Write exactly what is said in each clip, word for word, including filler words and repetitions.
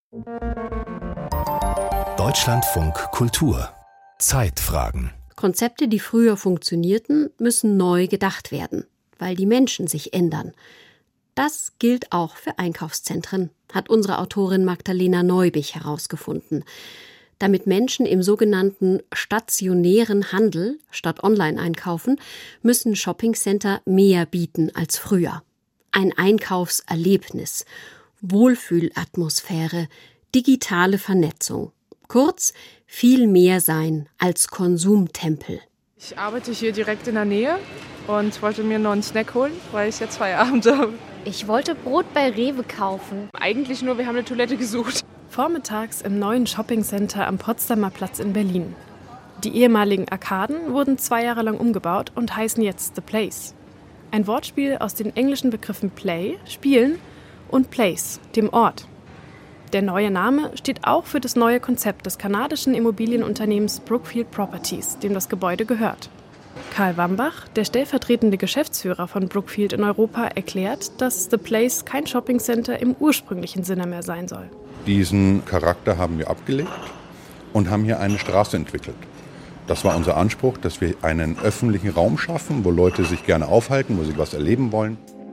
Deutschlandfunk Kultur. Zeitfragen. Konzepte, die früher funktionierten, müssen neu gedacht werden, weil die Menschen sich ändern. Das gilt auch für Einkaufszentren, hat unsere Autorin Magdalena Neubich herausgefunden. Damit Menschen im sogenannten stationären Handel statt online einkaufen, müssen Shoppingcenter mehr bieten als früher. Ein Einkaufserlebnis, Wohlfühlatmosphäre, digitale Vernetzung. Kurz, viel mehr sein als Konsumtempel. Ich arbeite hier direkt in der Nähe und wollte mir noch einen Snack holen, weil ich jetzt Feierabend habe. Ich wollte Brot bei Rewe kaufen. Eigentlich nur, wir haben eine Toilette gesucht. Vormittags im neuen Shoppingcenter am Potsdamer Platz in Berlin. Die ehemaligen Arkaden wurden zwei Jahre lang umgebaut und heißen jetzt The Place. Ein Wortspiel aus den englischen Begriffen Play, Spielen und Place, dem Ort. Der neue Name steht auch für das neue Konzept des kanadischen Immobilienunternehmens Brookfield Properties, dem das Gebäude gehört. Karl Wambach, der stellvertretende Geschäftsführer von Brookfield in Europa, erklärt, dass The Place kein Shoppingcenter im ursprünglichen Sinne mehr sein soll. Diesen Charakter haben wir abgelegt und haben hier eine Straße entwickelt. Das war unser Anspruch, dass wir einen öffentlichen Raum schaffen, wo Leute sich gerne aufhalten, wo sie was erleben wollen.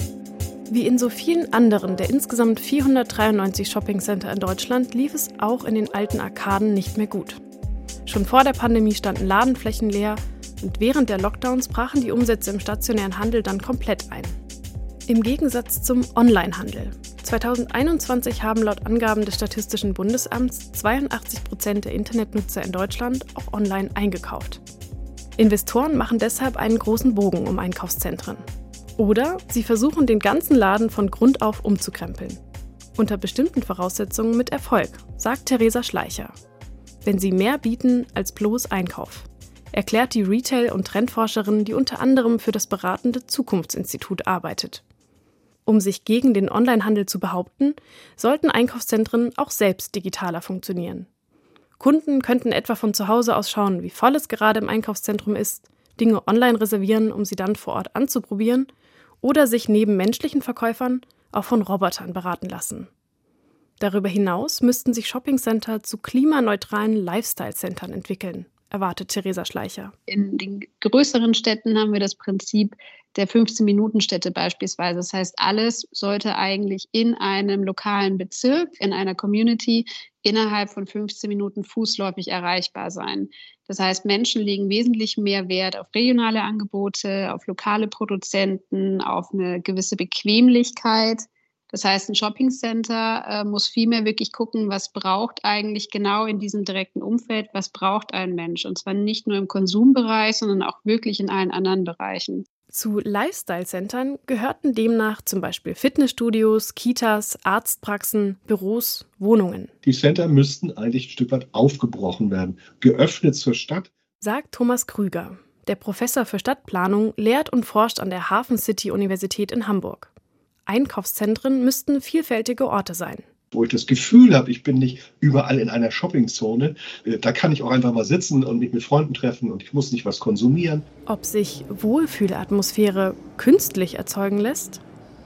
Wie in so vielen anderen der insgesamt vierhundertdreiundneunzig Shoppingcenter in Deutschland lief es auch in den alten Arkaden nicht mehr gut. Schon vor der Pandemie standen Ladenflächen leer und während der Lockdowns brachen die Umsätze im stationären Handel dann komplett ein. Im Gegensatz zum Onlinehandel. zweitausendeinundzwanzig haben laut Angaben des Statistischen Bundesamts zweiundachtzig Prozent der Internetnutzer in Deutschland auch online eingekauft. Investoren machen deshalb einen großen Bogen um Einkaufszentren. Oder sie versuchen, den ganzen Laden von Grund auf umzukrempeln. Unter bestimmten Voraussetzungen mit Erfolg, sagt Theresa Schleicher. Wenn sie mehr bieten als bloß Einkauf, erklärt die Retail- und Trendforscherin, die unter anderem für das beratende Zukunftsinstitut arbeitet. Um sich gegen den Onlinehandel zu behaupten, sollten Einkaufszentren auch selbst digitaler funktionieren. Kunden könnten etwa von zu Hause aus schauen, wie voll es gerade im Einkaufszentrum ist, Dinge online reservieren, um sie dann vor Ort anzuprobieren, oder sich neben menschlichen Verkäufern auch von Robotern beraten lassen. Darüber hinaus müssten sich Shoppingcenter zu klimaneutralen Lifestyle-Centern entwickeln, erwartet Theresa Schleicher. In den größeren Städten haben wir das Prinzip der fünfzehn-Minuten-Städte beispielsweise. Das heißt, alles sollte eigentlich in einem lokalen Bezirk, in einer Community innerhalb von fünfzehn Minuten fußläufig erreichbar sein. Das heißt, Menschen legen wesentlich mehr Wert auf regionale Angebote, auf lokale Produzenten, auf eine gewisse Bequemlichkeit. Das heißt, ein Shoppingcenter äh, muss vielmehr wirklich gucken, was braucht eigentlich genau in diesem direkten Umfeld, was braucht ein Mensch. Und zwar nicht nur im Konsumbereich, sondern auch wirklich in allen anderen Bereichen. Zu Lifestyle-Centern gehörten demnach zum Beispiel Fitnessstudios, Kitas, Arztpraxen, Büros, Wohnungen. Die Center müssten eigentlich ein Stück weit aufgebrochen werden, geöffnet zur Stadt. Sagt Thomas Krüger. Der Professor für Stadtplanung lehrt und forscht an der Hafen City Universität in Hamburg. Einkaufszentren müssten vielfältige Orte sein. Wo ich das Gefühl habe, ich bin nicht überall in einer Shoppingzone. Da kann ich auch einfach mal sitzen und mich mit Freunden treffen und ich muss nicht was konsumieren. Ob sich Wohlfühlatmosphäre künstlich erzeugen lässt?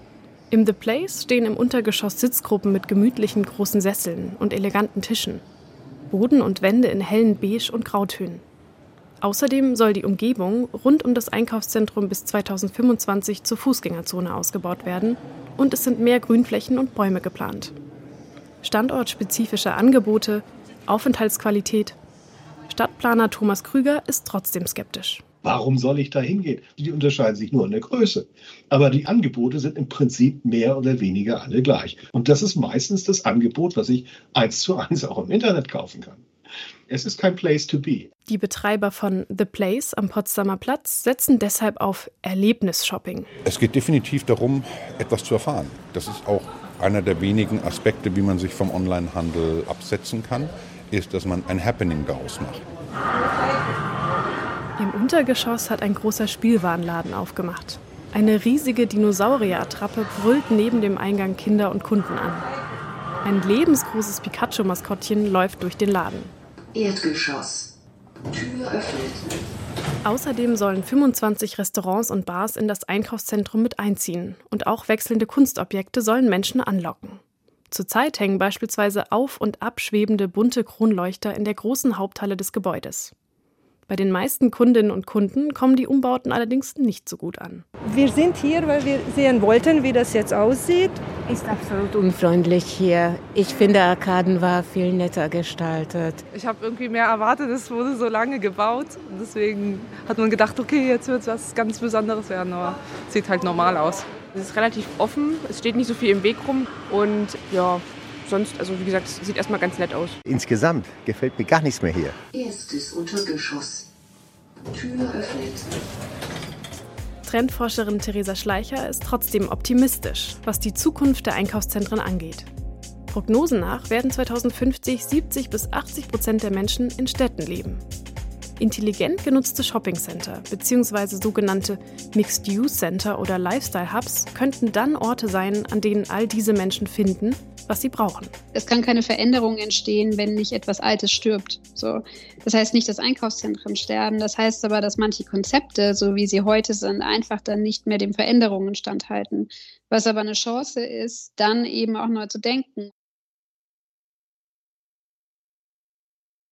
Im The Place stehen im Untergeschoss Sitzgruppen mit gemütlichen großen Sesseln und eleganten Tischen. Boden und Wände in hellen Beige- und Grautönen. Außerdem soll die Umgebung rund um das Einkaufszentrum bis zweitausendfünfundzwanzig zur Fußgängerzone ausgebaut werden und es sind mehr Grünflächen und Bäume geplant. Standortspezifische Angebote, Aufenthaltsqualität. Stadtplaner Thomas Krüger ist trotzdem skeptisch. Warum soll ich da hingehen? Die unterscheiden sich nur in der Größe. Aber die Angebote sind im Prinzip mehr oder weniger alle gleich. Und das ist meistens das Angebot, was ich eins zu eins auch im Internet kaufen kann. Es ist kein Place to be. Die Betreiber von The Place am Potsdamer Platz setzen deshalb auf Erlebnisshopping. Es geht definitiv darum, etwas zu erfahren. Das ist auch einer der wenigen Aspekte, wie man sich vom Onlinehandel absetzen kann, ist, dass man ein Happening daraus macht. Im Untergeschoss hat ein großer Spielwarenladen aufgemacht. Eine riesige Dinosaurier-Attrappe brüllt neben dem Eingang Kinder und Kunden an. Ein lebensgroßes Pikachu-Maskottchen läuft durch den Laden. Erdgeschoss. Tür öffnet. Außerdem sollen fünfundzwanzig Restaurants und Bars in das Einkaufszentrum mit einziehen. Und auch wechselnde Kunstobjekte sollen Menschen anlocken. Zurzeit hängen beispielsweise auf- und abschwebende bunte Kronleuchter in der großen Haupthalle des Gebäudes. Bei den meisten Kundinnen und Kunden kommen die Umbauten allerdings nicht so gut an. Wir sind hier, weil wir sehen wollten, wie das jetzt aussieht. Ist absolut unfreundlich hier. Ich finde, Arkaden war viel netter gestaltet. Ich habe irgendwie mehr erwartet, es wurde so lange gebaut. Und deswegen hat man gedacht, okay, jetzt wird es was ganz Besonderes werden, aber es sieht halt normal aus. Es ist relativ offen, es steht nicht so viel im Weg rum und ja, sonst, also wie gesagt, es sieht erstmal ganz nett aus. Insgesamt gefällt mir gar nichts mehr hier. Erstes Untergeschoss. Tür öffnet. Trendforscherin Theresa Schleicher ist trotzdem optimistisch, was die Zukunft der Einkaufszentren angeht. Prognosen nach werden zweitausendfünfzig siebzig bis achtzig Prozent der Menschen in Städten leben. Intelligent genutzte Shoppingcenter bzw. sogenannte Mixed-Use-Center oder Lifestyle-Hubs könnten dann Orte sein, an denen all diese Menschen finden, was sie brauchen. Es kann keine Veränderung entstehen, wenn nicht etwas Altes stirbt. So. Das heißt nicht, dass Einkaufszentren sterben, das heißt aber, dass manche Konzepte, so wie sie heute sind, einfach dann nicht mehr den Veränderungen standhalten. Was aber eine Chance ist, dann eben auch neu zu denken.